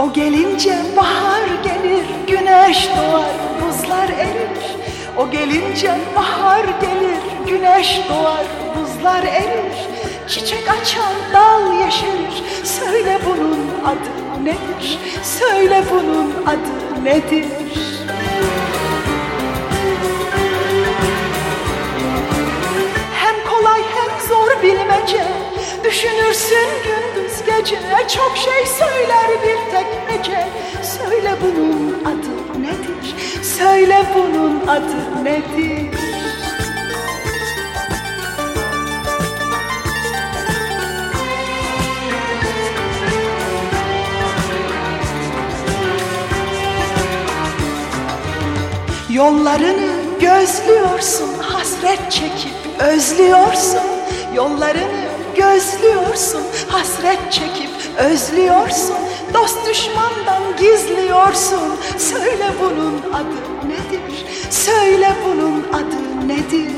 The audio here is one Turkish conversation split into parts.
O gelince bahar gelir, güneş doğar, buzlar erir. O gelince bahar gelir, güneş doğar, buzlar erir. Çiçek açan dal yeşerir. Söyle bunun adı nedir? Söyle bunun adı nedir? Hem kolay hem zor bilmece, düşünürsün gündüz gece. Çok şey söyler bir tek hece. Söyle bunun adı nedir? Söyle bunun adı nedir? Yollarını gözlüyorsun, hasret çekip özlüyorsun. Yollarını gözlüyorsun, hasret çekip özlüyorsun. Dost düşmandan gizliyorsun. Söyle bunun adı nedir? Söyle bunun adı nedir?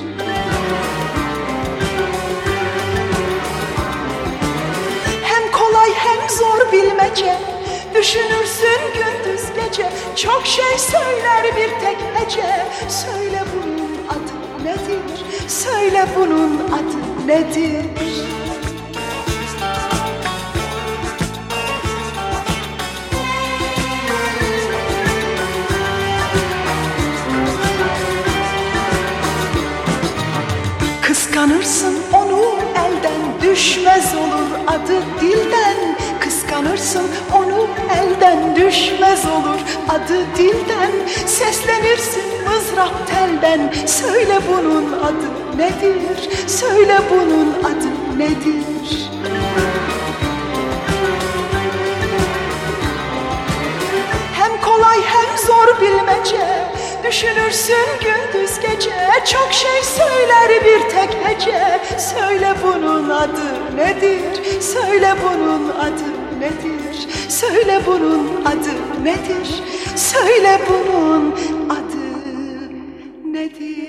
Hem kolay hem zor bilmece, düşünürsün gündüz gece. Çok şey söyler bir tek hece. Söyle bunun adı nedir? Söyle bunun adı nedir? Kıskanırsın onu elden, düşmez olur adı dilden. Kıskanırsın onu elden, düşmez olur adı dilden. Seslenirsin mızrap telden. Söyle bunun adı nedir? Söyle bunun adı nedir? Hem kolay hem zor bilmece, düşünürsün gündüz gece. Çok şey söyler bir tek hece. Söyle bunun adı nedir? Söyle bunun adı nedir? Söyle bunun adı nedir? Söyle bunun adı nedir?